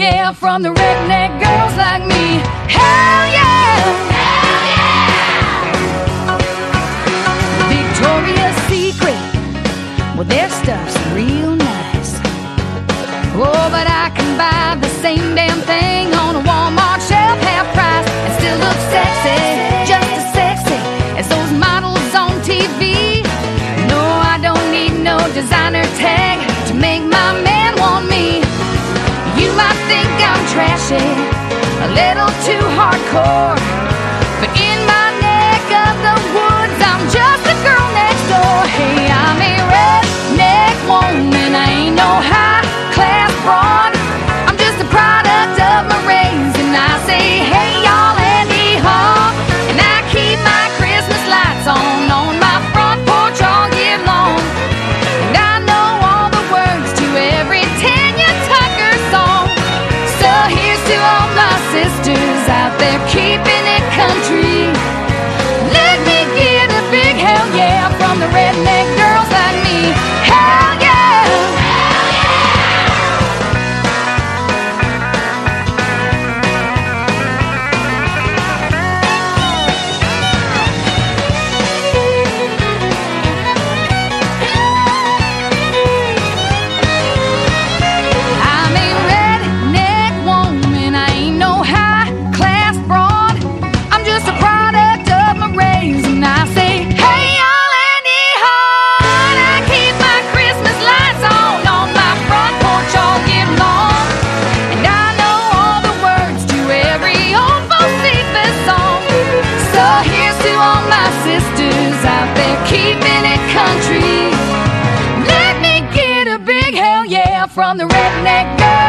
yeah from the redneck girls like me. Hell yeah! Hell yeah! Victoria's Secret, well their stuff's real nice. Oh, but I can buy the same damn thing on a Walmart shelf, half price, and still look sexy, just as sexy as those models on TV. No, I don't need no designer tag to make my man want me. You might think I'm trashy, a little too hardcore, but in my neck of the woods, I'm just a girl next door. Hey, I'm a redneck woman, I ain't no high-class broad. I'm just a product of my race, and I say, hey, y'all, and hee-haw. And I keep my Christmas lights on my front porch all year long. And I know all the words to every Tanya Tucker song. So here's to all my sisters out there keeping it country. Let me get a big hell yeah from the redneck girls like me. Hell yeah! I'm a redneck woman, I ain't no high-class broad. I'm just a product of my race, and I say, hey, y'all, and hee-haw. And I keep my Christmas lights on my front porch all year long. And I know all the words to every old Josephus song. So here's to all my sisters out there keeping it country. Let me get a big hell yeah from the redneck girl.